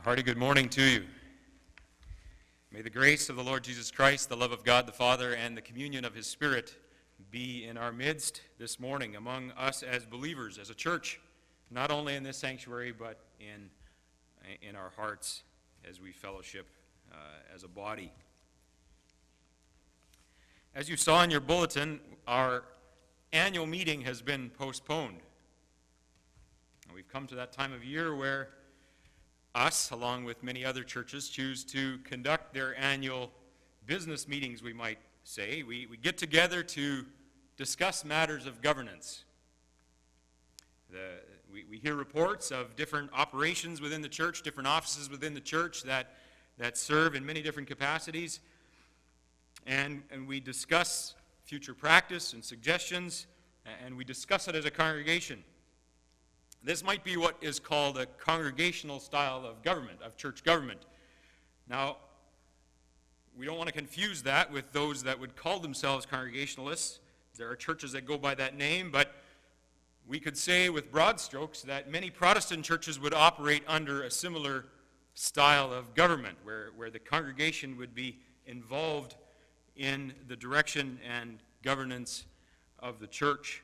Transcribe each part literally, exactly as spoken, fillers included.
A hearty good morning to you. May the grace of the Lord Jesus Christ, the love of God the Father, and the communion of His Spirit be in our midst this morning among us as believers, as a church, not only in this sanctuary, but in, in our hearts as we fellowship uh, as a body. As you saw in your bulletin, our annual meeting has been postponed. And we've come to that time of year where us, along with many other churches, choose to conduct their annual business meetings, we might say. We, we get together to discuss matters of governance. The, we, we hear reports of different operations within the church, different offices within the church that, that serve in many different capacities. And, and we discuss future practice and suggestions, and we discuss it as a congregation. This might be what is called a congregational style of government, of church government. Now, we don't want to confuse that with those that would call themselves Congregationalists. There are churches that go by that name, but we could say with broad strokes that many Protestant churches would operate under a similar style of government, where, where the congregation would be involved in the direction and governance of the church.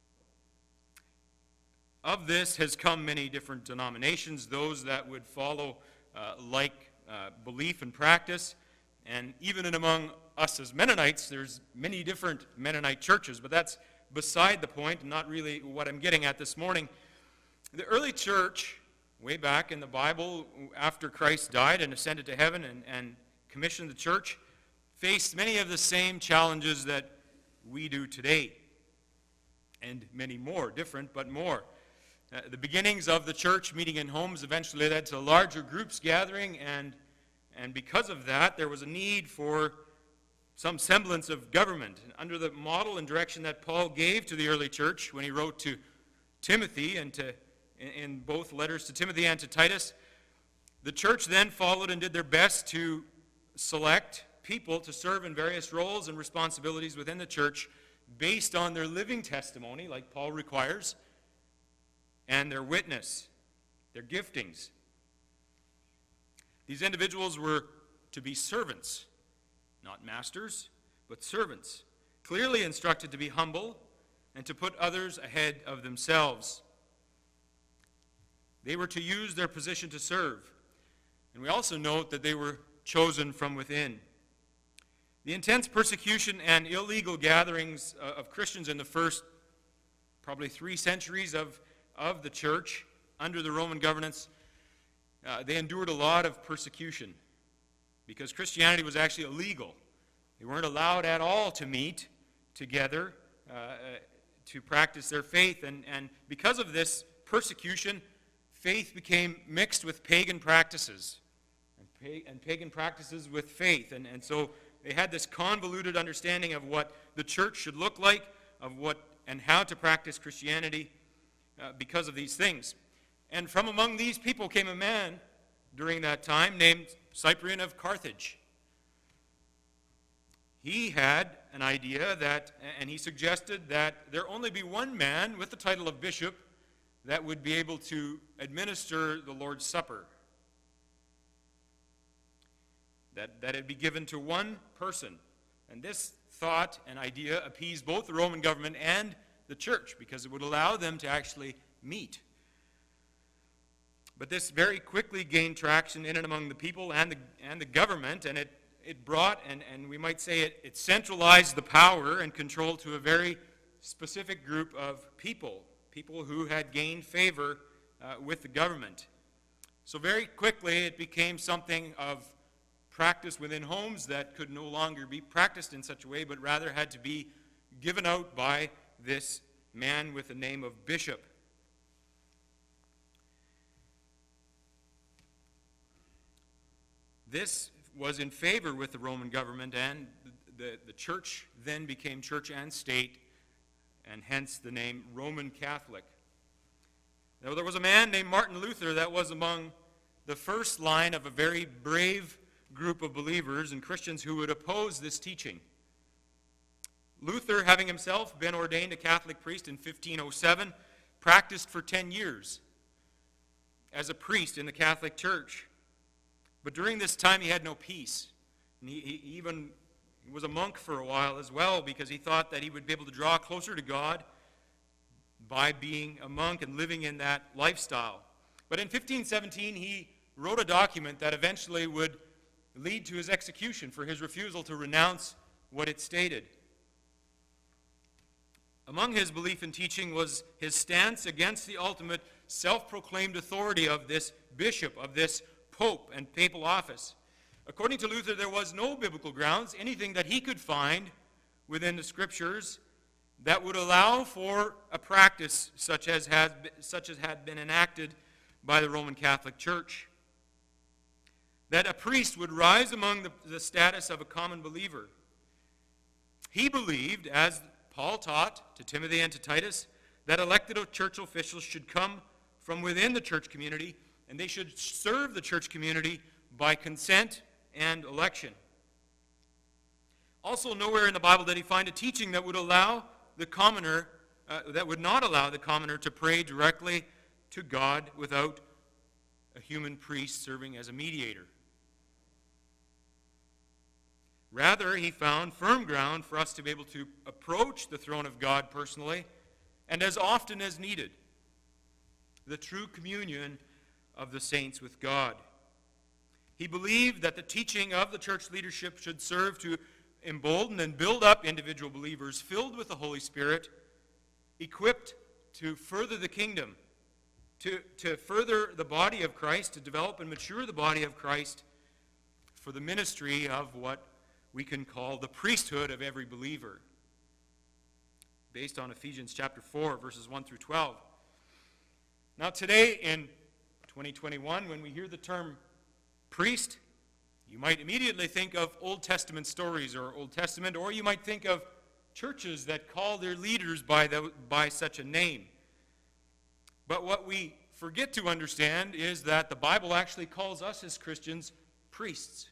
Of this has come many different denominations, those that would follow uh, like uh, belief and practice. And even in among us as Mennonites, there's many different Mennonite churches, but that's beside the point and not really what I'm getting at this morning. The early church, way back in the Bible, after Christ died and ascended to heaven and, and commissioned the church, faced many of the same challenges that we do today, and many more, different but more. Uh, the beginnings of the church meeting in homes eventually led to larger groups gathering, and, and because of that, there was a need for some semblance of government. And under the model and direction that Paul gave to the early church when he wrote to Timothy, and to, in, in both letters to Timothy and to Titus, the church then followed and did their best to select people to serve in various roles and responsibilities within the church based on their living testimony, like Paul requires, and their witness, their giftings. These individuals were to be servants, not masters, but servants, clearly instructed to be humble and to put others ahead of themselves. They were to use their position to serve. And we also note that they were chosen from within. The intense persecution and illegal gatherings of Christians in the first probably three centuries of of the church under the Roman governance, uh, they endured a lot of persecution because Christianity was actually illegal. They weren't allowed at all to meet together uh, to practice their faith, and, and because of this persecution, faith became mixed with pagan practices, and, pa- and pagan practices with faith, and, and so they had this convoluted understanding of what the church should look like, of what and how to practice Christianity. Uh, because of these things. And from among these people came a man during that time named Cyprian of Carthage. He had an idea that, and he suggested that there only be one man with the title of bishop that would be able to administer the Lord's Supper. That, that it be given to one person. And this thought and idea appeased both the Roman government and the church, because it would allow them to actually meet. But this very quickly gained traction in and among the people and the, and the government, and it, it brought, and, and we might say it, it centralized the power and control to a very specific group of people, people who had gained favor uh, with the government. So very quickly it became something of practice within homes that could no longer be practiced in such a way, but rather had to be given out by this man with the name of bishop. This was in favor with the Roman government, and the, the church then became church and state, and hence the name Roman Catholic. Now, there was a man named Martin Luther that was among the first line of a very brave group of believers and Christians who would oppose this teaching. Luther, having himself been ordained a Catholic priest in fifteen oh seven, practiced for ten years as a priest in the Catholic Church. But during this time, he had no peace. And he, he even was a monk for a while as well, because he thought that he would be able to draw closer to God by being a monk and living in that lifestyle. But in fifteen seventeen, he wrote a document that eventually would lead to his execution for his refusal to renounce what it stated. Among his belief and teaching was his stance against the ultimate self-proclaimed authority of this bishop, of this pope and papal office. According to Luther, there was no biblical grounds, anything that he could find within the scriptures that would allow for a practice such as had, such as had been enacted by the Roman Catholic Church. That a priest would rise among the, the status of a common believer. He believed, as Paul taught to Timothy and to Titus, that elected church officials should come from within the church community, and they should serve the church community by consent and election. Also, nowhere in the Bible did he find a teaching that would allow the commoner, uh, that would not allow the commoner to pray directly to God without a human priest serving as a mediator. Rather, he found firm ground for us to be able to approach the throne of God personally and as often as needed. The true communion of the saints with God. He believed that the teaching of the church leadership should serve to embolden and build up individual believers filled with the Holy Spirit, equipped to further the kingdom, to, to further the body of Christ, to develop and mature the body of Christ for the ministry of what we can call the priesthood of every believer, based on Ephesians chapter four, verses one through twelve. Now today, in twenty twenty-one, when we hear the term priest, you might immediately think of Old Testament stories or Old Testament, or you might think of churches that call their leaders by, the, by such a name. But what we forget to understand is that the Bible actually calls us as Christians priests.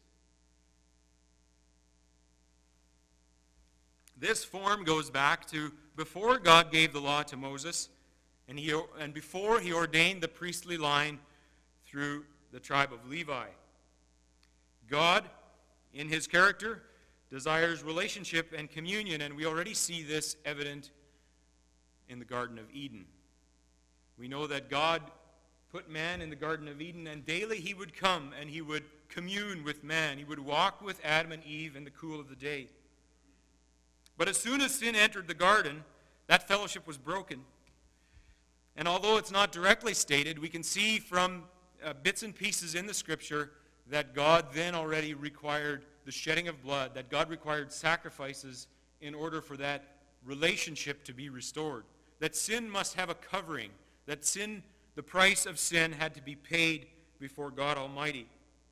This form goes back to before God gave the law to Moses, and, he, and before he ordained the priestly line through the tribe of Levi. God, in his character, desires relationship and communion, and we already see this evident in the Garden of Eden. We know that God put man in the Garden of Eden, and daily he would come and he would commune with man. He would walk with Adam and Eve in the cool of the day. But as soon as sin entered the garden, that fellowship was broken. And although it's not directly stated, we can see from uh, bits and pieces in the Scripture that God then already required the shedding of blood, that God required sacrifices in order for that relationship to be restored. That sin must have a covering, that sin, the price of sin had to be paid before God Almighty.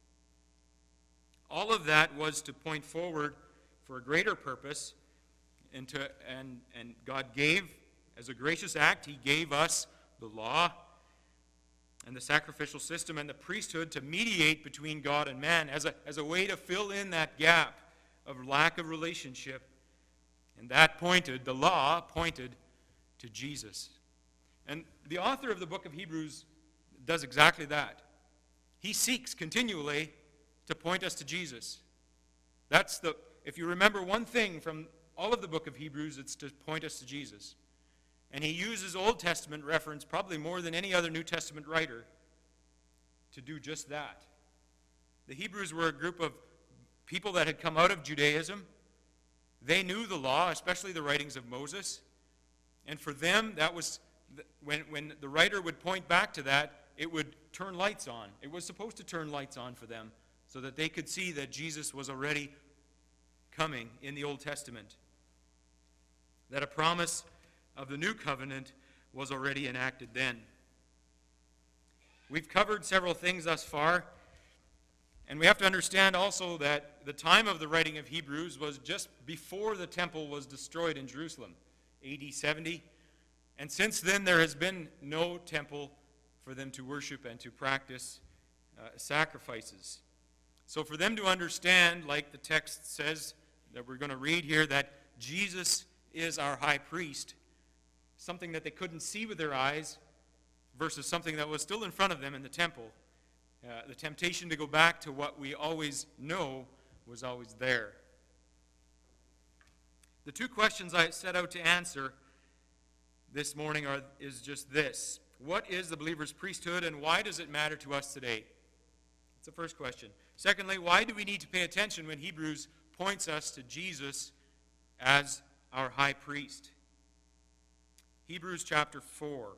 All of that was to point forward for a greater purpose, and, to, and, and God gave, as a gracious act, he gave us the law and the sacrificial system and the priesthood to mediate between God and man as a, as a way to fill in that gap of lack of relationship. And that pointed, the law pointed to Jesus. And the author of the book of Hebrews does exactly that. He seeks continually to point us to Jesus. That's the, if you remember one thing from all of the book of Hebrews, it's to point us to Jesus. And he uses Old Testament reference probably more than any other New Testament writer to do just that. The Hebrews were a group of people that had come out of Judaism. They knew the law, especially the writings of Moses. And for them, that was, when, when the writer would point back to that, it would turn lights on. It was supposed to turn lights on for them so that they could see that Jesus was already coming in the Old Testament. That a promise of the new covenant was already enacted then. We've covered several things thus far, and we have to understand also that the time of the writing of Hebrews was just before the temple was destroyed in Jerusalem, A D seventy, and since then there has been no temple for them to worship and to practice uh, sacrifices. So for them to understand, like the text says that we're going to read here, that Jesus is our high priest, something that they couldn't see with their eyes versus something that was still in front of them in the temple, Uh, the temptation to go back to what we always know was always there. The two questions I set out to answer this morning are is just this. What is the believer's priesthood, and why does it matter to us today? That's the first question. Secondly, why do we need to pay attention when Hebrews points us to Jesus as our high priest? Hebrews chapter four.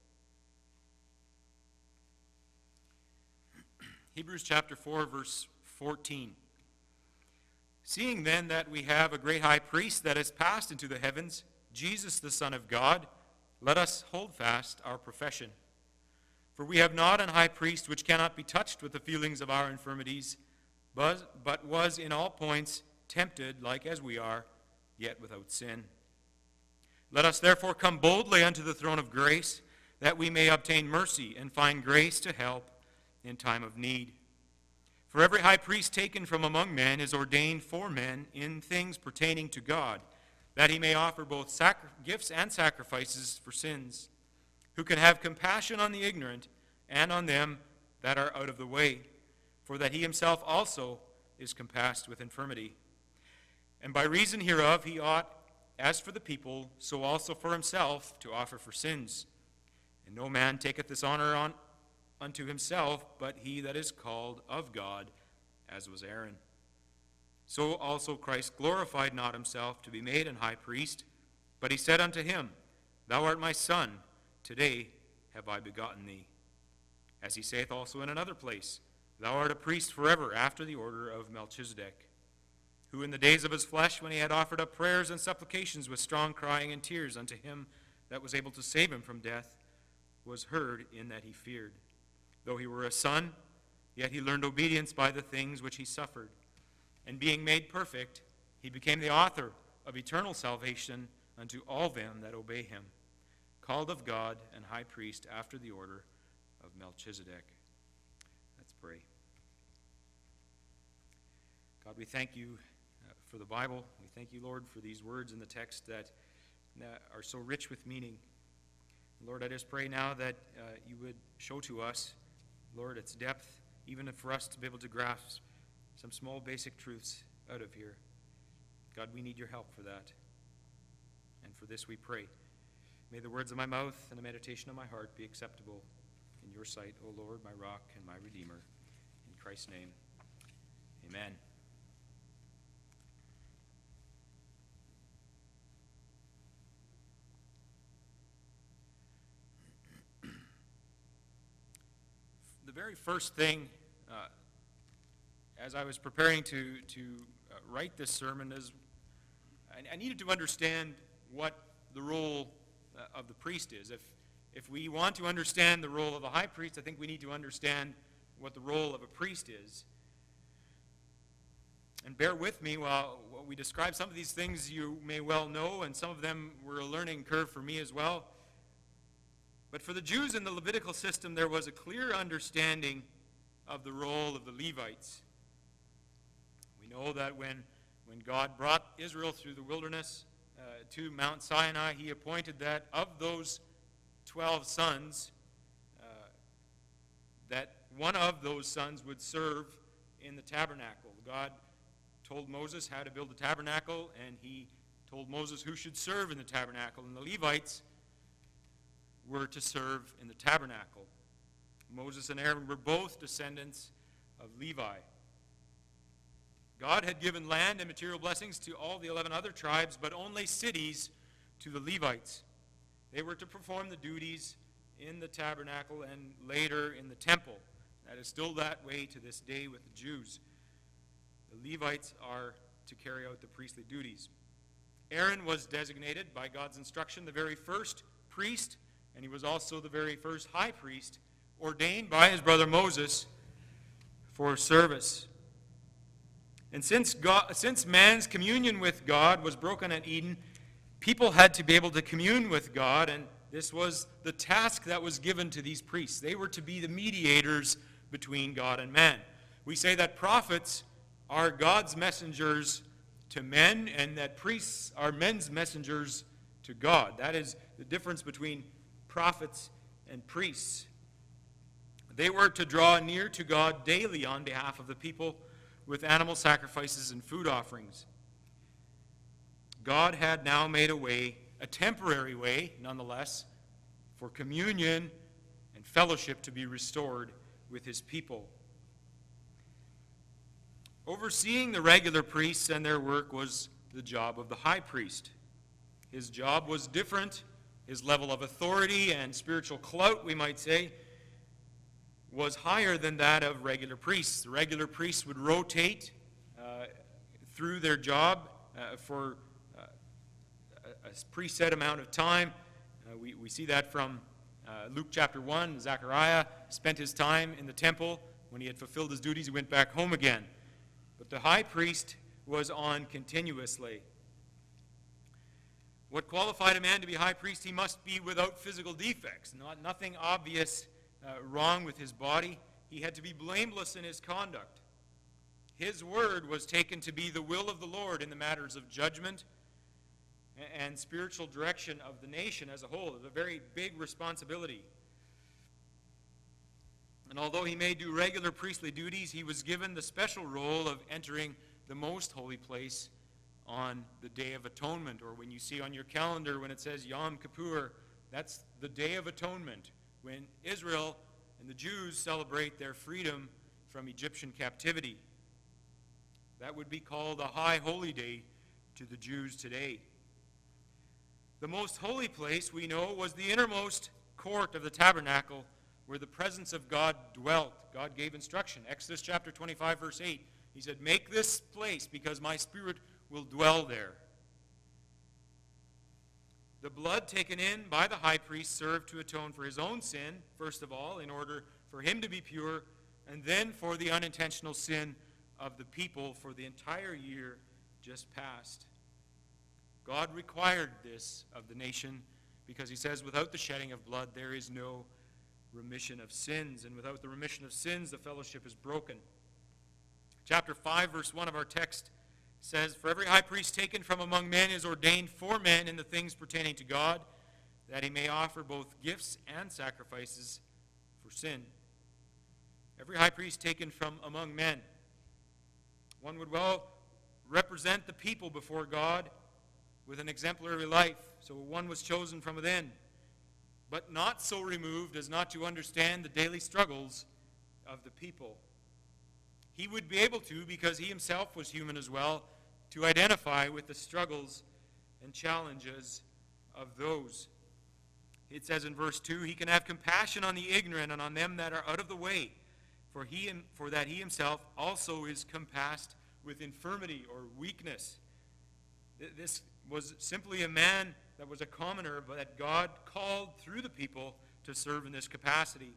Hebrews chapter four, verse fourteen. Seeing then that we have a great high priest that has passed into the heavens, Jesus the Son of God, let us hold fast our profession. For we have not an high priest which cannot be touched with the feelings of our infirmities, but, but was in all points tempted like as we are, yet without sin. Let us therefore come boldly unto the throne of grace, that we may obtain mercy and find grace to help in time of need. For every high priest taken from among men is ordained for men in things pertaining to God, that he may offer both sacri- gifts and sacrifices for sins, who can have compassion on the ignorant and on them that are out of the way, for that he himself also is compassed with infirmity. And by reason hereof he ought, as for the people, so also for himself, to offer for sins. And no man taketh this honor on unto himself, but he that is called of God, as was Aaron. So also Christ glorified not himself to be made an high priest, but he said unto him, Thou art my son, today have I begotten thee. As he saith also in another place, Thou art a priest forever after the order of Melchizedek, who in the days of his flesh, when he had offered up prayers and supplications with strong crying and tears unto him that was able to save him from death, was heard in that he feared. Though he were a son, yet he learned obedience by the things which he suffered. And being made perfect, he became the author of eternal salvation unto all them that obey him, called of God and high priest after the order of Melchizedek. Let's pray. God, we thank you uh, for the Bible. We thank you, Lord, for these words in the text that, that are so rich with meaning. Lord, I just pray now that uh, you would show to us, Lord, its depth, even for us to be able to grasp some small basic truths out of here. God, we need your help for that. And for this we pray. May the words of my mouth and the meditation of my heart be acceptable in your sight, O Lord, my rock and my redeemer. In Christ's name, amen. The very first thing, uh, as I was preparing to, to uh, write this sermon, is I, I needed to understand what the role uh, of the priest is. If, if we want to understand the role of a high priest, I think we need to understand what the role of a priest is. And bear with me while, while we describe some of these things you may well know, and some of them were a learning curve for me as well. But for the Jews in the Levitical system, there was a clear understanding of the role of the Levites. We know that when, when God brought Israel through the wilderness uh, to Mount Sinai, he appointed that of those twelve sons, uh, that one of those sons would serve in the tabernacle. God told Moses how to build the tabernacle, and he told Moses who should serve in the tabernacle. And the Levites were to serve in the tabernacle. Moses and Aaron were both descendants of Levi. God had given land and material blessings to all the eleven other tribes, but only cities to the Levites. They were to perform the duties in the tabernacle and later in the temple. That is still that way to this day with the Jews. The Levites are to carry out the priestly duties. Aaron was designated by God's instruction the very first priest, and he was also the very first high priest, ordained by his brother Moses for service. And since God, since man's communion with God was broken at Eden, people had to be able to commune with God, and this was the task that was given to these priests. They were to be the mediators between God and man. We say that prophets are God's messengers to men, and that priests are men's messengers to God. That is the difference between prophets and priests. They were to draw near to God daily on behalf of the people with animal sacrifices and food offerings. God had now made a way, a temporary way, nonetheless, for communion and fellowship to be restored with his people. Overseeing the regular priests and their work was the job of the high priest. His job was different. His level of authority and spiritual clout, we might say, was higher than that of regular priests. The regular priests would rotate uh, through their job uh, for uh, a preset amount of time. Uh, we, we see that from uh, Luke chapter one. Zechariah spent his time in the temple. When he had fulfilled his duties, he went back home again. But the high priest was on continuously. What qualified a man to be high priest? He must be without physical defects, not nothing obvious uh, wrong with his body. He had to be blameless in his conduct. His word was taken to be the will of the Lord in the matters of judgment and spiritual direction of the nation as a whole. It was a very big responsibility. And although he may do regular priestly duties, he was given the special role of entering the most holy place on the Day of Atonement, or when you see on your calendar when it says Yom Kippur, that's the Day of Atonement, when Israel and the Jews celebrate their freedom from Egyptian captivity. That would be called a high holy day to the Jews today. The most holy place, we know, was the innermost court of the tabernacle, where the presence of God dwelt. God gave instruction. Exodus chapter twenty-five, verse eight. He said, "Make this place, because my spirit will dwell there." The blood taken in by the high priest served to atone for his own sin, first of all, in order for him to be pure, and then for the unintentional sin of the people for the entire year just past. God required this of the nation because he says, without the shedding of blood, there is no remission of sins, and without the remission of sins, the fellowship is broken. Chapter five, verse one of our text says, "For every high priest taken from among men is ordained for men in the things pertaining to God, that he may offer both gifts and sacrifices for sin." Every high priest taken from among men. One would well represent the people before God with an exemplary life. So one was chosen from within, but not so removed as not to understand the daily struggles of the people. He would be able to, because he himself was human as well, to identify with the struggles and challenges of those. It says in verse two, "He can have compassion on the ignorant and on them that are out of the way, for he for that he himself also is compassed with infirmity," or weakness. This was simply a man that was a commoner, but that God called through the people to serve in this capacity.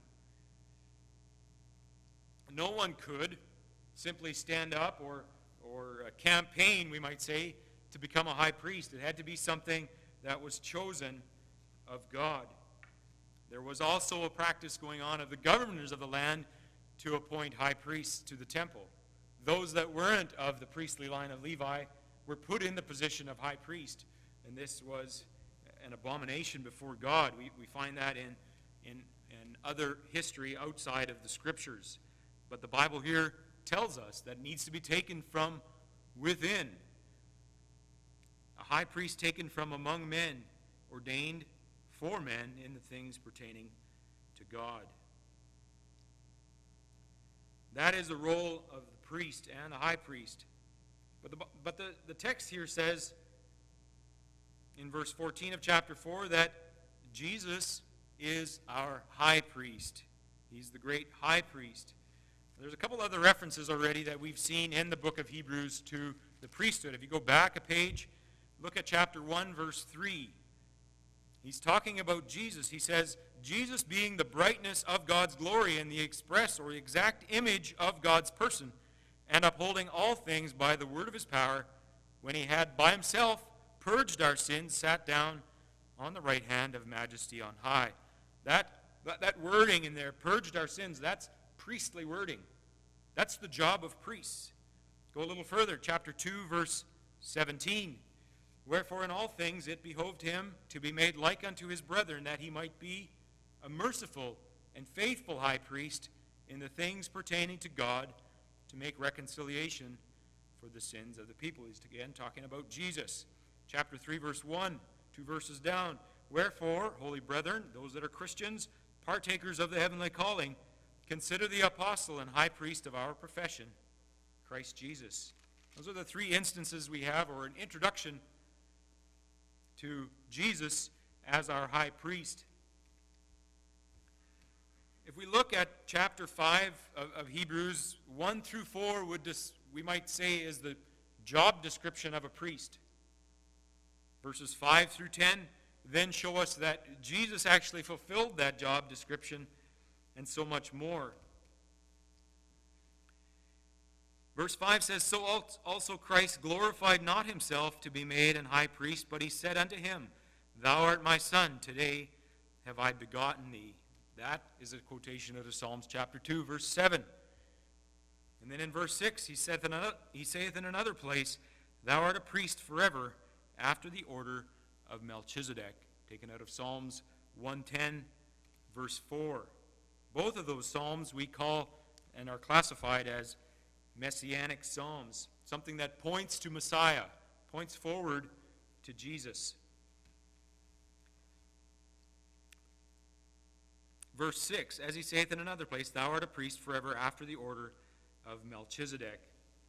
No one could simply stand up or, or a campaign, we might say, to become a high priest. It had to be something that was chosen of God. There was also a practice going on of the governors of the land to appoint high priests to the temple. Those that weren't of the priestly line of Levi were put in the position of high priest, and this was an abomination before God. We, we find that in, in, in other history outside of the Scriptures. But the Bible here tells us that it needs to be taken from within. A high priest taken from among men, ordained for men in the things pertaining to God. That is the role of the priest and the high priest. But, the, but the, the text here says in verse fourteen of chapter four that Jesus is our high priest. He's the great high priest. There's a couple other references already that we've seen in the book of Hebrews to the priesthood. If you go back a page, look at chapter one, verse three. He's talking about Jesus. He says, "Jesus being the brightness of God's glory and the express or the exact image of God's person, and upholding all things by the word of his power, when he had by himself purged our sins, sat down on the right hand of majesty on high." That, that, that wording in there, purged our sins, that's priestly wording. That's the job of priests. Go a little further, chapter two, verse seventeen. "Wherefore in all things it behoved him to be made like unto his brethren, that he might be a merciful and faithful high priest in the things pertaining to God to make reconciliation for the sins of the people. He's again talking about Jesus. Chapter three, verse one, two verses down. Wherefore, holy brethren, those that are Christians, partakers of the heavenly calling, consider the apostle and high priest of our profession, Christ Jesus. Those are the three instances we have, or an introduction to Jesus as our high priest. If we look at chapter five of, of Hebrews, one through four, would dis, we might say is the job description of a priest. Verses five through ten then show us that Jesus actually fulfilled that job description and so much more. Verse five says, So also Christ glorified not himself to be made an high priest, but he said unto him, Thou art my son, today have I begotten thee. That is a quotation out of Psalms chapter two, verse seven. And then in verse six, he saith in another, he saith in another place, Thou art a priest forever, after the order of Melchizedek, taken out of Psalms one ten, verse four. Both of those psalms we call and are classified as messianic psalms, something that points to Messiah, points forward to Jesus. Verse six, as he saith in another place, Thou art a priest forever after the order of Melchizedek.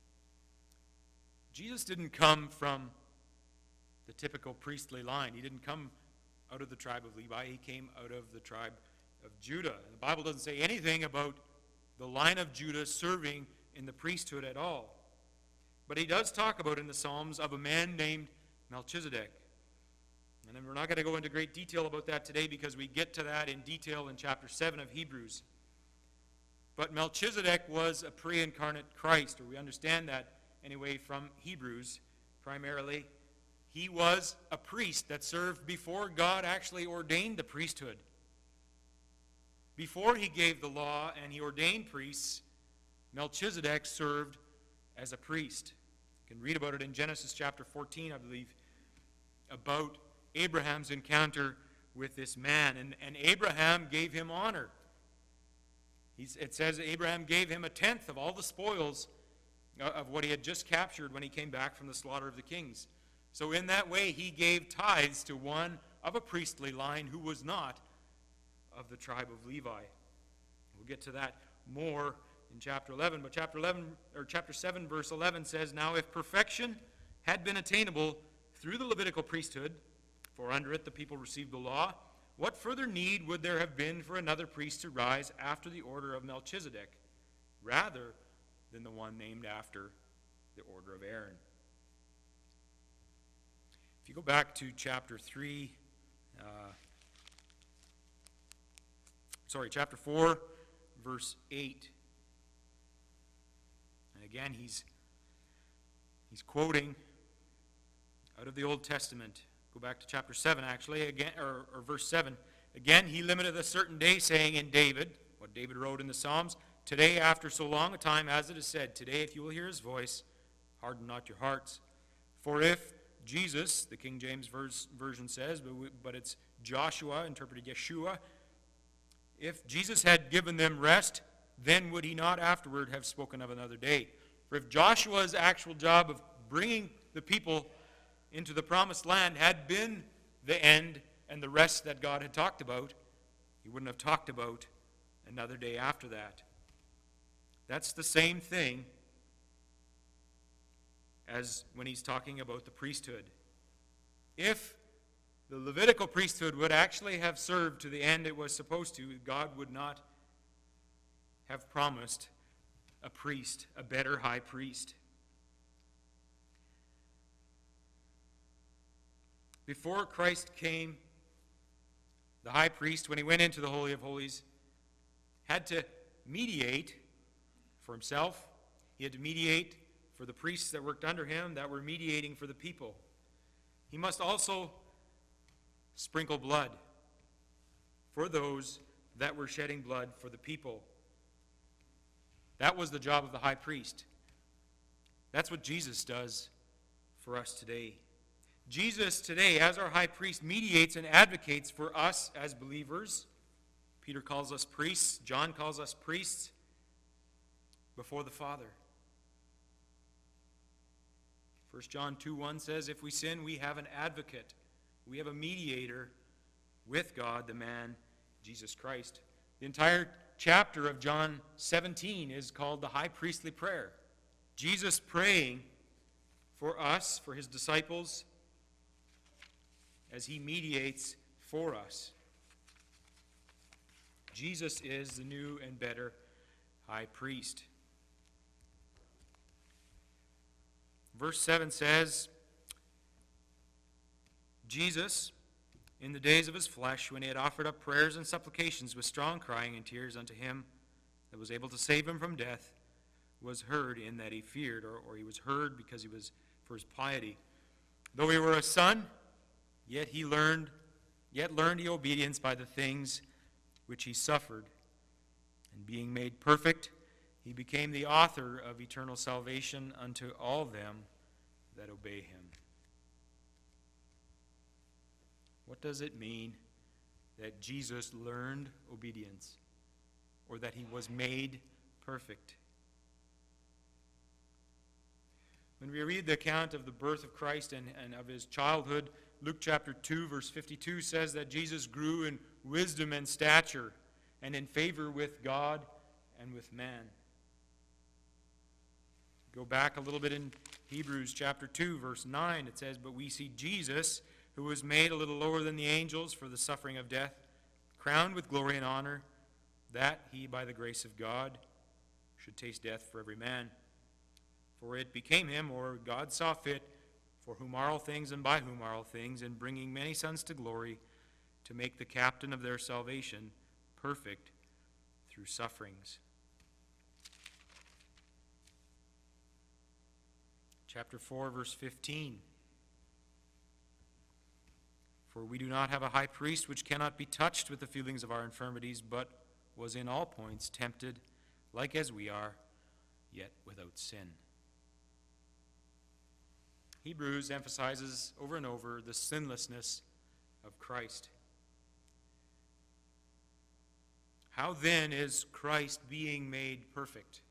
Jesus didn't come from the typical priestly line. He didn't come out of the tribe of Levi. He came out of the tribe of Judah. And the Bible doesn't say anything about the line of Judah serving in the priesthood at all. But he does talk about in the Psalms of a man named Melchizedek. And then we're not going to go into great detail about that today because we get to that in detail in chapter seven of Hebrews. But Melchizedek was a pre-incarnate Christ, or we understand that anyway from Hebrews primarily. He was a priest that served before God actually ordained the priesthood. Before he gave the law and he ordained priests, Melchizedek served as a priest. You can read about it in Genesis chapter fourteen, I believe, about Abraham's encounter with this man. And, and Abraham gave him honor. He's, it says Abraham gave him a tenth of all the spoils of what he had just captured when he came back from the slaughter of the kings. So in that way, he gave tithes to one of a priestly line who was not of the tribe of Levi. We'll get to that more in chapter eleven. But chapter eleven, or chapter seven, verse eleven says, Now if perfection had been attainable through the Levitical priesthood, for under it the people received the law, what further need would there have been for another priest to rise after the order of Melchizedek, rather than the one named after the order of Aaron? If you go back to chapter three, uh, sorry, chapter four, verse eight. And again, he's he's quoting out of the Old Testament. Go back to chapter seven, actually, again, or, or verse seven. Again, he limited a certain day, saying in David, what David wrote in the Psalms, Today, after so long a time, as it is said, Today, if you will hear his voice, harden not your hearts. For if Jesus, the King James verse, version says, but, we, but it's Joshua, interpreted Yeshua, if Jesus had given them rest, then would he not afterward have spoken of another day? For if Joshua's actual job of bringing the people into the promised land had been the end and the rest that God had talked about, he wouldn't have talked about another day after that. That's the same thing as when he's talking about the priesthood. If the Levitical priesthood would actually have served to the end it was supposed to, God would not have promised a priest, a better high priest. Before Christ came, the high priest, when he went into the Holy of Holies, had to mediate for himself. He had to mediate for the priests that worked under him, that were mediating for the people. He must also sprinkle blood for those that were shedding blood for the people. That was the job of the high priest. That's what Jesus does for us today. Jesus today, as our high priest, mediates and advocates for us as believers, Peter calls us priests. John calls us priests before the Father. First John two one says, if we sin, we have an advocate. We have a mediator with God, the man, Jesus Christ. The entire chapter of John seventeen is called the high priestly prayer. Jesus praying for us, for his disciples, as he mediates for us. Jesus is the new and better high priest. Verse seven says, Jesus, in the days of his flesh, when he had offered up prayers and supplications with strong crying and tears unto him that was able to save him from death, was heard in that he feared, or, or he was heard because he was for his piety. Though he were a son, yet he learned, yet learned he obedience by the things which he suffered. And being made perfect, he became the author of eternal salvation unto all them that obey him. What does it mean that Jesus learned obedience, or that he was made perfect? When we read the account of the birth of Christ and, and of his childhood, Luke chapter two, verse fifty-two says that Jesus grew in wisdom and stature and in favor with God and with man. Go back a little bit in Hebrews chapter two, verse nine. It says, but we see Jesus, who was made a little lower than the angels for the suffering of death, crowned with glory and honor, that he, by the grace of God, should taste death for every man. For it became him, or God saw fit, for whom are all things and by whom are all things, in bringing many sons to glory, to make the captain of their salvation perfect through sufferings. Chapter four, verse fifteen. For we do not have a high priest which cannot be touched with the feelings of our infirmities, but was in all points tempted, like as we are, yet without sin. Hebrews emphasizes over and over the sinlessness of Christ. How then is Christ being made perfect?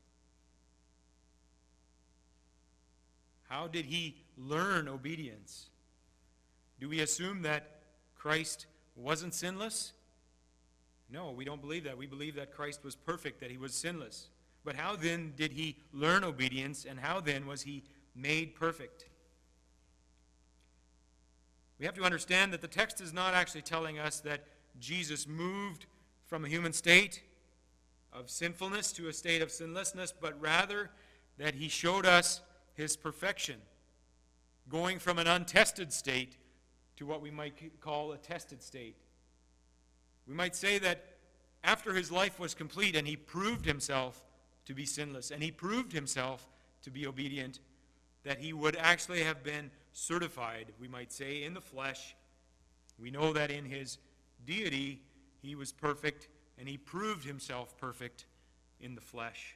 How did he learn obedience? Do we assume that Christ wasn't sinless? No, we don't believe that. We believe that Christ was perfect, that he was sinless. But how then did he learn obedience, and how then was he made perfect? We have to understand that the text is not actually telling us that Jesus moved from a human state of sinfulness to a state of sinlessness, but rather that he showed us his perfection, going from an untested state to what we might call a tested state. We might say that after his life was complete and he proved himself to be sinless and he proved himself to be obedient, that he would actually have been certified, we might say, in the flesh. We know that in his deity he was perfect and he proved himself perfect in the flesh.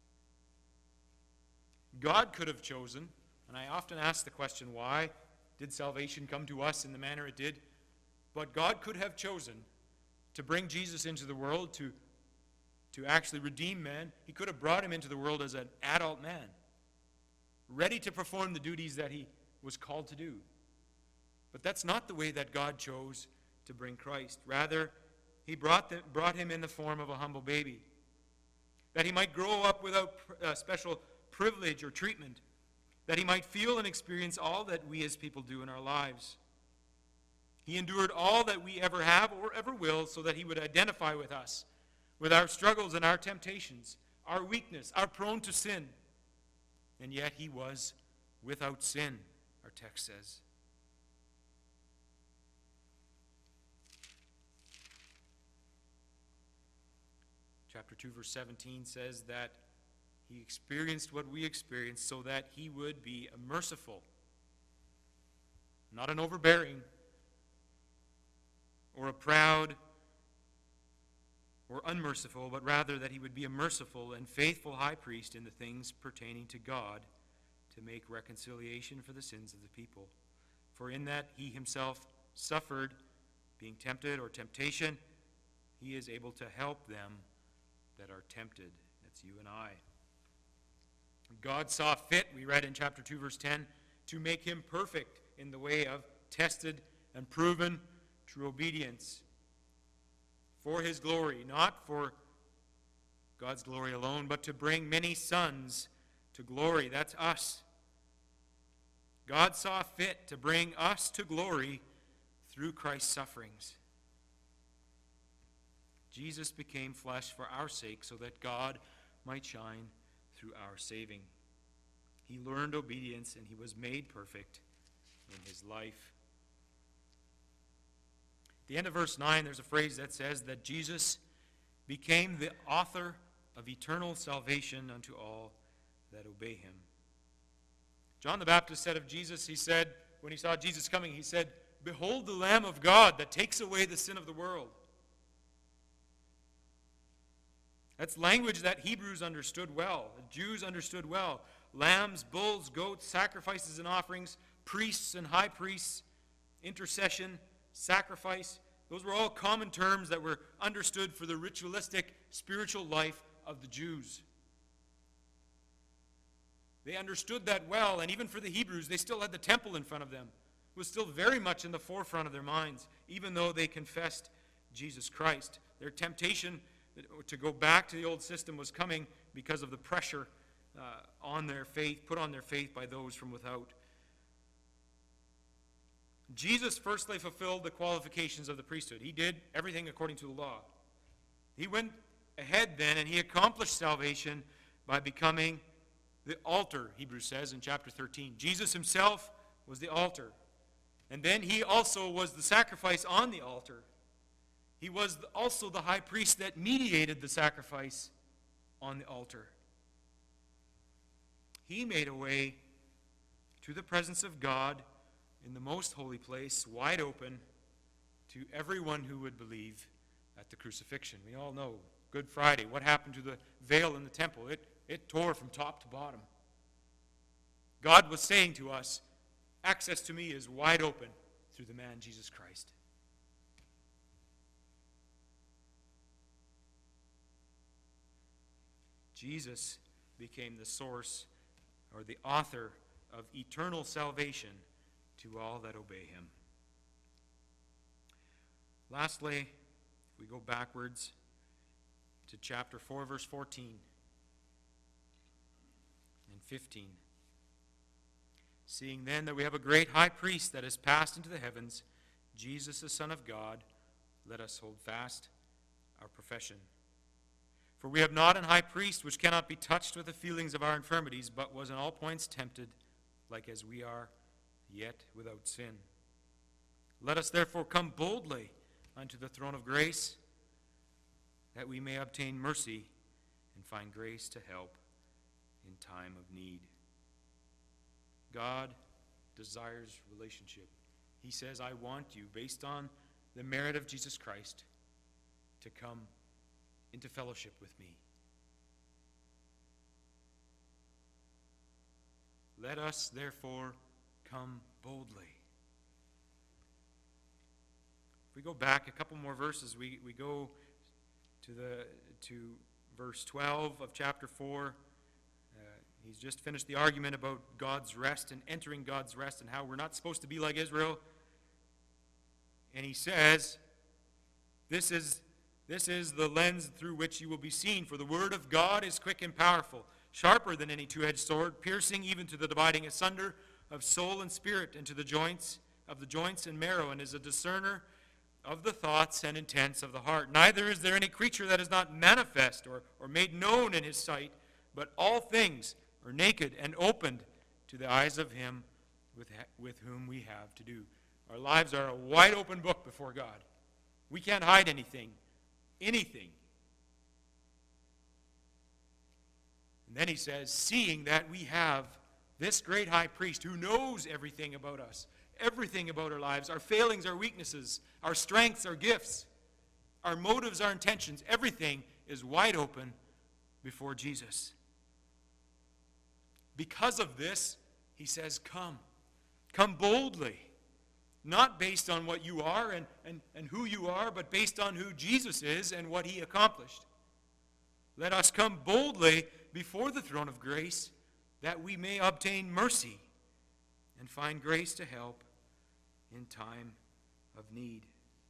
God could have chosen, and I often ask the question, why did salvation come to us in the manner it did? But God could have chosen to bring Jesus into the world, to, to actually redeem man. He could have brought him into the world as an adult man, ready to perform the duties that he was called to do. But that's not the way that God chose to bring Christ. Rather, he brought, the, brought him in the form of a humble baby, that he might grow up without uh, special privilege or treatment, that he might feel and experience all that we as people do in our lives. He endured all that we ever have or ever will, so that he would identify with us, with our struggles and our temptations, our weakness, our prone to sin. And yet he was without sin, our text says. Chapter two, verse seventeen says that he experienced what we experienced so that he would be a merciful, not an overbearing, or a proud, or unmerciful, but rather that he would be a merciful and faithful high priest in the things pertaining to God, to make reconciliation for the sins of the people. For in that he himself suffered, being tempted or temptation, he is able to help them that are tempted. That's you and I. God saw fit, we read in chapter two, verse ten, to make him perfect in the way of tested and proven true obedience. For his glory, not for God's glory alone, but to bring many sons to glory. That's us. God saw fit to bring us to glory through Christ's sufferings. Jesus became flesh for our sake so that God might shine through our saving. He learned obedience and he was made perfect in his life. At the end of verse nine, there's a phrase that says that Jesus became the author of eternal salvation unto all that obey him. John the Baptist said of Jesus, he said, when he saw Jesus coming, he said, "Behold the Lamb of God that takes away the sin of the world." That's language that Hebrews understood well, the Jews understood well. Lambs, bulls, goats, sacrifices and offerings, priests and high priests, intercession, sacrifice. Those were all common terms that were understood for the ritualistic spiritual life of the Jews. They understood that well, and even for the Hebrews, they still had the temple in front of them. It was still very much in the forefront of their minds, even though they confessed Jesus Christ. Their temptation to go back to the old system was coming because of the pressure uh, on their faith, put on their faith by those from without. Jesus firstly fulfilled the qualifications of the priesthood. He did everything according to the law. He went ahead then and he accomplished salvation by becoming the altar, Hebrews says in chapter thirteen. Jesus himself was the altar. And then he also was the sacrifice on the altar. He was also the high priest that mediated the sacrifice on the altar. He made a way to the presence of God in the most holy place, wide open to everyone who would believe at the crucifixion. We all know Good Friday, what happened to the veil in the temple? It, it tore from top to bottom. God was saying to us, access to me is wide open through the man Jesus Christ. Jesus became the source or the author of eternal salvation to all that obey him. Lastly, if we go backwards to chapter four, verse fourteen and fifteen. Seeing then that we have a great high priest that has passed into the heavens, Jesus the Son of God, let us hold fast our profession. For we have not an high priest which cannot be touched with the feelings of our infirmities, but was in all points tempted, like as we are, yet without sin. Let us therefore come boldly unto the throne of grace, that we may obtain mercy and find grace to help in time of need. God desires relationship. He says, I want you, based on the merit of Jesus Christ, to come into fellowship with me. Let us, therefore, come boldly. If we go back a couple more verses, we, we go to the to verse twelve of chapter four. Uh, he's just finished the argument about God's rest and entering God's rest and how we're not supposed to be like Israel. And he says, this is This is the lens through which you will be seen, for the word of God is quick and powerful, sharper than any two-edged sword, piercing even to the dividing asunder of soul and spirit, and to the joints of the joints and marrow, and is a discerner of the thoughts and intents of the heart. Neither is there any creature that is not manifest or, or made known in his sight, but all things are naked and opened to the eyes of him with, with whom we have to do. Our lives are a wide open book before God. We can't hide anything. Anything. And then he says, seeing that we have this great high priest who knows everything about us, everything about our lives, our failings, our weaknesses, our strengths, our gifts, our motives, our intentions, everything is wide open before Jesus. Because of this, he says, come. Come boldly not based on what you are and, and, and who you are, but based on who Jesus is and what he accomplished. Let us come boldly before the throne of grace, that we may obtain mercy and find grace to help in time of need.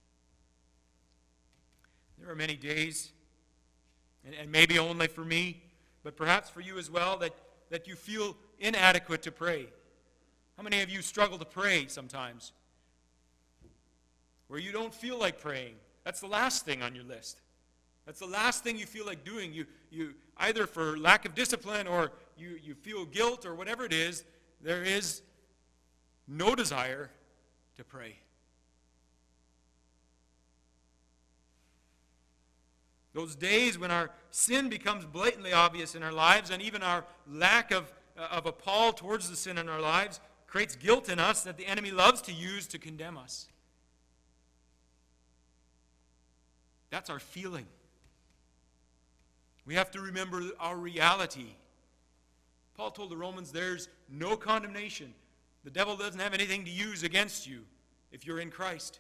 There are many days, and, and maybe only for me, but perhaps for you as well, that, that you feel inadequate to pray. How many of you struggle to pray sometimes? Where you don't feel like praying. That's the last thing on your list. That's the last thing you feel like doing. You, you either for lack of discipline or you, you feel guilt or whatever it is, there is no desire to pray. Those days when our sin becomes blatantly obvious in our lives, and even our lack of, uh, of a pall towards the sin in our lives creates guilt in us that the enemy loves to use to condemn us. That's our feeling. We have to remember our reality. Paul told the Romans there's no condemnation. The devil doesn't have anything to use against you if you're in Christ.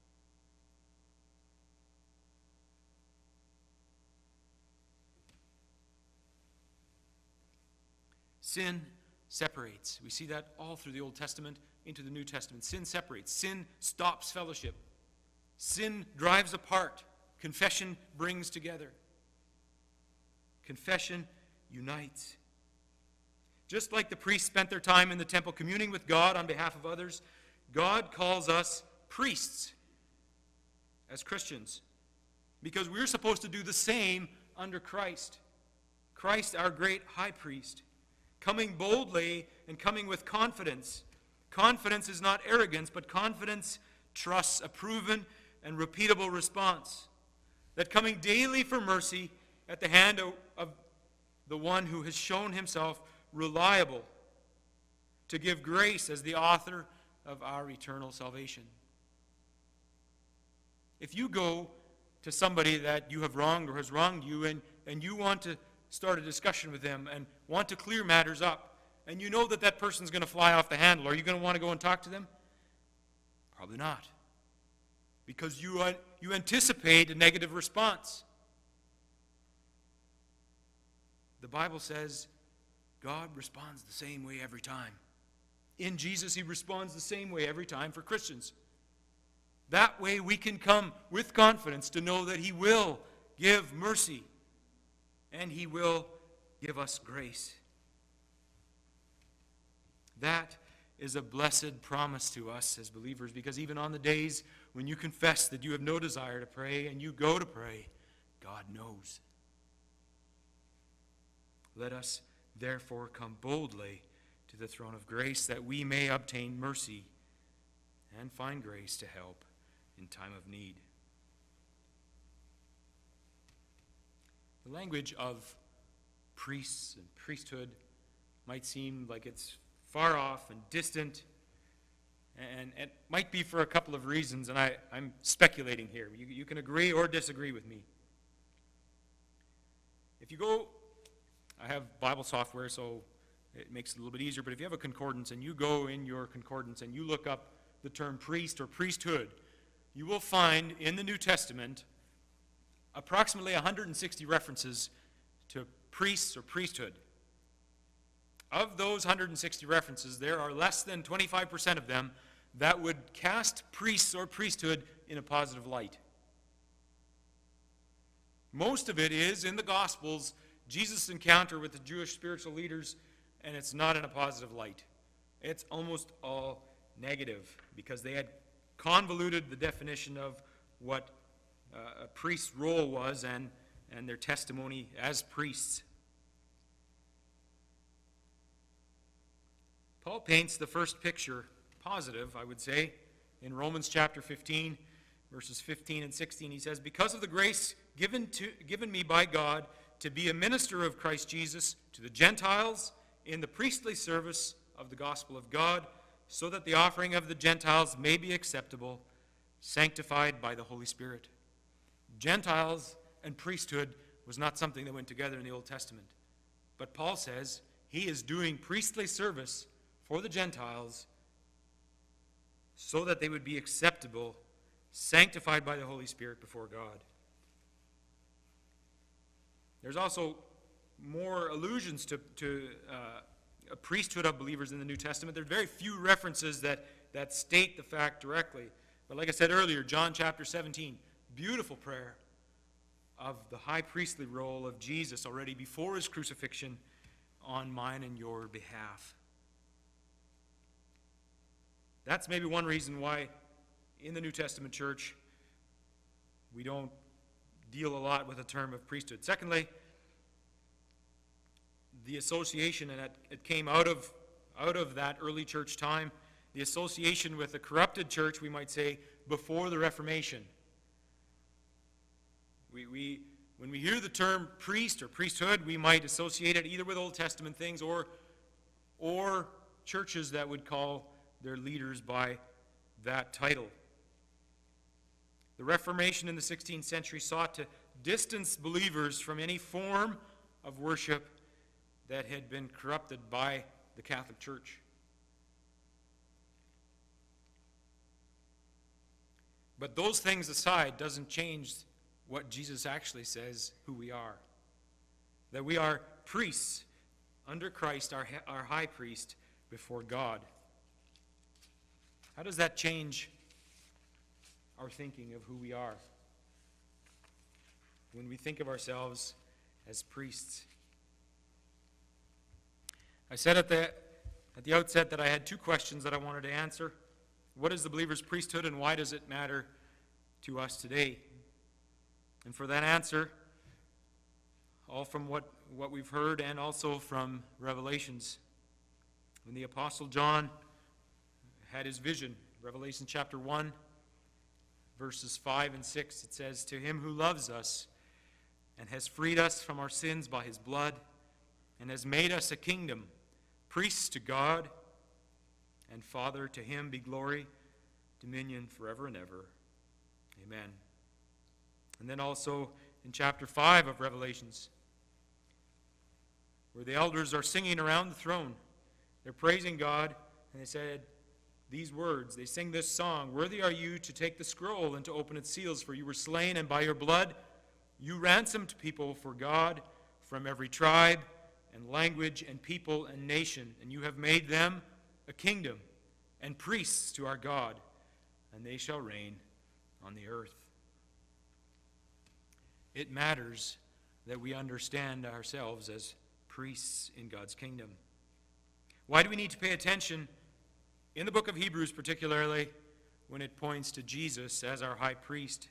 Sin separates. We see that all through the Old Testament into the New Testament. Sin separates. Sin stops fellowship. Sin drives apart. Confession brings together. Confession unites. Just like the priests spent their time in the temple communing with God on behalf of others, God calls us priests as Christians because we're supposed to do the same under Christ. Christ, our great high priest, coming boldly and coming with confidence. Confidence is not arrogance, but confidence trusts a proven and repeatable response. That coming daily for mercy at the hand of, of the one who has shown himself reliable to give grace as the author of our eternal salvation. If you go to somebody that you have wronged or has wronged you, and, and you want to start a discussion with them and want to clear matters up, and you know that that person's going to fly off the handle, are you going to want to go and talk to them? Probably not. Because you, uh, you anticipate a negative response. The Bible says God responds the same way every time. In Jesus, he responds the same way every time for Christians. That way we can come with confidence to know that he will give mercy and he will give us grace. That is a blessed promise to us as believers, because even on the days when you confess that you have no desire to pray and you go to pray, God knows. Let us therefore come boldly to the throne of grace that we may obtain mercy and find grace to help in time of need. The language of priests and priesthood might seem like it's far off and distant, and it might be for a couple of reasons, and I, I'm speculating here. You, you can agree or disagree with me. If you go, I have Bible software, so it makes it a little bit easier, but if you have a concordance and you go in your concordance and you look up the term priest or priesthood, you will find in the New Testament approximately one hundred sixty references to priests or priesthood. Of those one hundred sixty references, there are less than twenty-five percent of them that would cast priests or priesthood in a positive light. Most of it is in the Gospels, Jesus' encounter with the Jewish spiritual leaders, and it's not in a positive light. It's almost all negative because they had convoluted the definition of what uh, a priest's role was and, and their testimony as priests. Paul paints the first picture, positive, I would say, in Romans chapter fifteen, verses fifteen and sixteen. He says, "Because of the grace given to given me by God to be a minister of Christ Jesus to the Gentiles in the priestly service of the gospel of God, so that the offering of the Gentiles may be acceptable, sanctified by the Holy Spirit." Gentiles and priesthood was not something that went together in the Old Testament. But Paul says he is doing priestly service for the Gentiles so that they would be acceptable, sanctified by the Holy Spirit before God. There's also more allusions to, to uh, a priesthood of believers in the New Testament. There are very few references that, that state the fact directly. But like I said earlier, John chapter seventeen, beautiful prayer of the high priestly role of Jesus already before his crucifixion on mine and your behalf. That's maybe one reason why in the New Testament church we don't deal a lot with the term of priesthood. Secondly, the association, and it, it came out of, out of that early church time, the association with the corrupted church, we might say, before the Reformation. We, we, when we hear the term priest or priesthood, we might associate it either with Old Testament things or, or churches that would call their leaders by that title. The Reformation in the sixteenth century sought to distance believers from any form of worship that had been corrupted by the Catholic Church. But those things aside doesn't change what Jesus actually says who we are. That we are priests under Christ, our, our high priest, before God. How does that change our thinking of who we are when we think of ourselves as priests? I said at the, at the outset that I had two questions that I wanted to answer. What is the believer's priesthood, and why does it matter to us today? And for that answer, all from what, what we've heard and also from Revelations. When the Apostle John had his vision, Revelation chapter one, verses five and six, it says, "To him who loves us and has freed us from our sins by his blood and has made us a kingdom, priests to God and Father, to him be glory, dominion forever and ever. Amen." And then also in chapter five of Revelations, where the elders are singing around the throne, they're praising God, and they said these words, they sing this song, "Worthy are you to take the scroll and to open its seals, for you were slain, and by your blood you ransomed people for God from every tribe and language and people and nation, and you have made them a kingdom and priests to our God, and they shall reign on the earth." It matters that we understand ourselves as priests in God's kingdom. Why do we need to pay attention in the book of Hebrews, particularly when it points to Jesus as our high priest?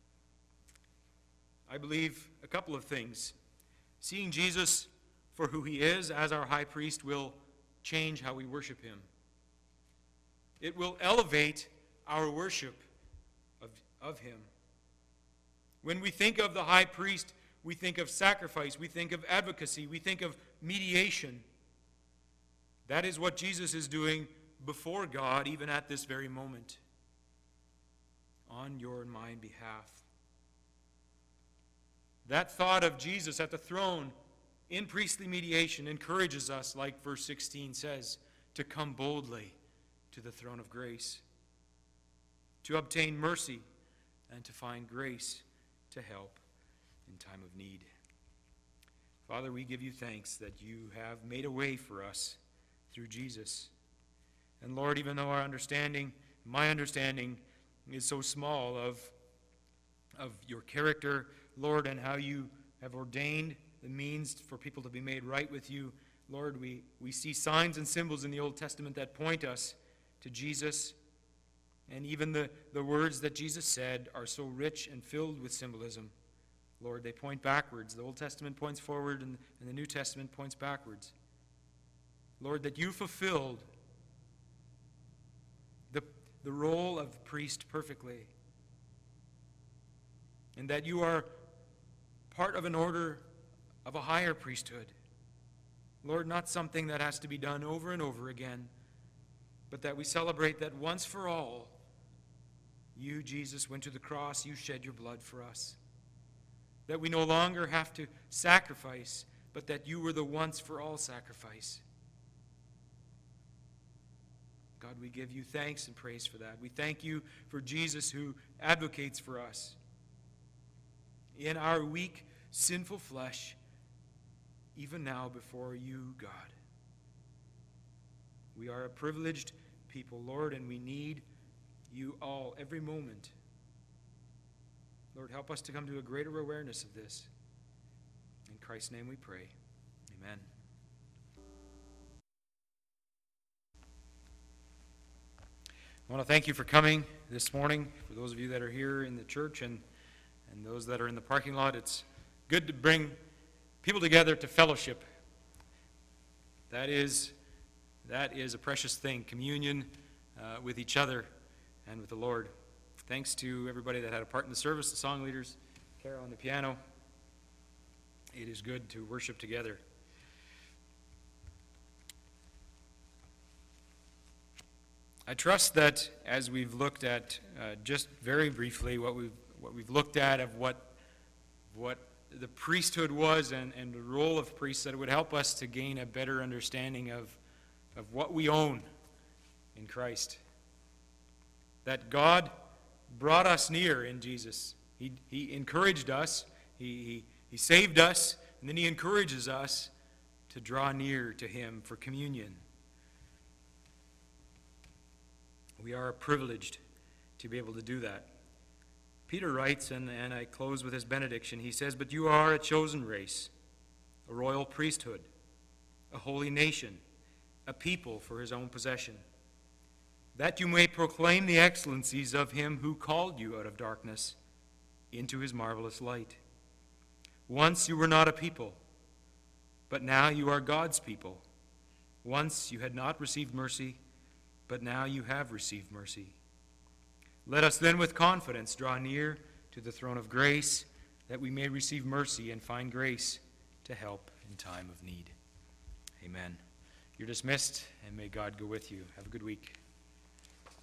I believe a couple of things. Seeing Jesus for who he is as our high priest will change how we worship him. It will elevate our worship of, of him. When we think of the high priest, we think of sacrifice, we think of advocacy, we think of mediation. That is what Jesus is doing before God, even at this very moment, on your and my behalf. That thought of Jesus at the throne in priestly mediation encourages us, like verse sixteen says, to come boldly to the throne of grace, to obtain mercy, and to find grace to help in time of need. Father, we give you thanks that you have made a way for us through Jesus. And Lord, even though our understanding, my understanding, is so small of, of your character, Lord, and how you have ordained the means for people to be made right with you, Lord, we, we see signs and symbols in the Old Testament that point us to Jesus. And even the, the words that Jesus said are so rich and filled with symbolism. Lord, they point backwards. The Old Testament points forward, and, and the New Testament points backwards. Lord, that you fulfilled the, the role of priest perfectly. And that you are part of an order of a higher priesthood. Lord, not something that has to be done over and over again, but that we celebrate that once for all, you, Jesus, went to the cross, you shed your blood for us. That we no longer have to sacrifice, but that you were the once for all sacrifice. God, God, we give you thanks and praise for that. We thank you for Jesus who advocates for us. In our weak, sinful flesh, even now before you, God. We are a privileged people, Lord, and we need you all every moment. Lord, help us to come to a greater awareness of this. In Christ's name we pray. Amen. I want to thank you for coming this morning. For those of you that are here in the church and, and those that are in the parking lot, it's good to bring people together to fellowship. That is, that is a precious thing, communion uh, with each other and with the Lord. Thanks to everybody that had a part in the service, the song leaders, Carol on the piano. It is good to worship together. I trust that as we've looked at, uh, just very briefly, what we've, what we've looked at of what, what the priesthood was and, and the role of priests, that it would help us to gain a better understanding of, of what we own in Christ. That God brought us near in Jesus. He, he encouraged us, he, he, he saved us, and then he encourages us to draw near to him for communion. We are privileged to be able to do that. Peter writes, and, and I close with his benediction, he says, "But you are a chosen race, a royal priesthood, a holy nation, a people for his own possession, that you may proclaim the excellencies of him who called you out of darkness into his marvelous light. Once you were not a people, but now you are God's people. Once you had not received mercy, but now you have received mercy. Let us then with confidence draw near to the throne of grace, that we may receive mercy and find grace to help in time of need." Amen. You're dismissed, and may God go with you. Have a good week.